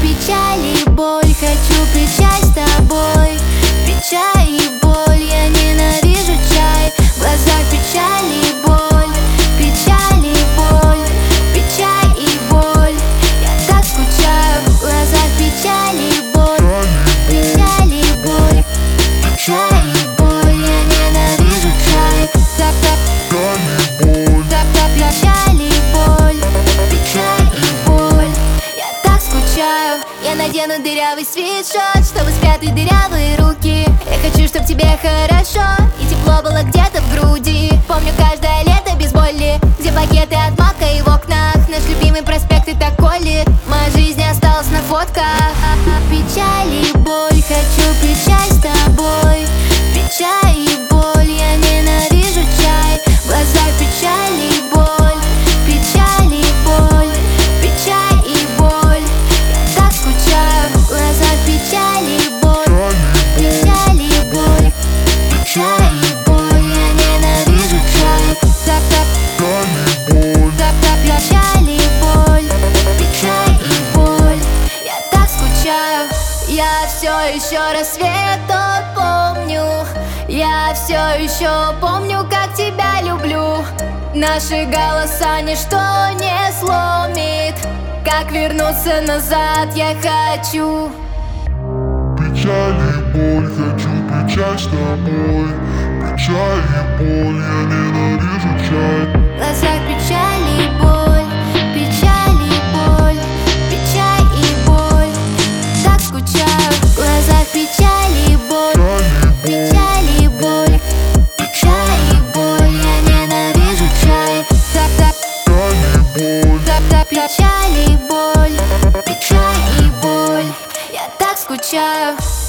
печаль и боль, хочу пить чай с тобой. Печаль и боль, я ненавижу чай. В глазах печаль и боль, печаль и боль, печаль и боль. Я так скучаю, в глазах печаль и боль, печаль и боль, печаль и боль, я ненавижу чай. Печаль и боль, печаль и боль. Я так скучаю. Я надену дырявый свитшот, чтобы спрятать дырявые руки. Я хочу, чтоб тебе хорошо и тепло было где-то в груди. Помню каждое лето без боли, где пакеты от Мака и в окнах наш любимый проспект и Токоли. Моя жизнь осталась на фотках. Печаль и боль, хочу пить чай с тобой. Печаль и боль, я ненавижу чай. В глазах печаль и боль, печаль и боль, печаль и боль. Я так скучаю, в глазах печаль и боль, печаль и боль, печаль и боль. Я ненавижу чай. Печаль и боль, печаль и боль. Я так скучаю. Я все еще рассвет тот помню. Я все еще помню, как тебя люблю. Наши голоса ничто не сломит. Как вернуться назад я хочу. Печаль и боль, хочу пить чай с тобой. Печаль и боль, я ненавижу чай. В глазах печаль и боль, печаль и боль, печаль и боль. Так скучаю, в глазах печаль и боль, печаль и боль, печаль и боль. Я ненавижу чай. Печаль и боль, печаль и боль. Я так скучаю.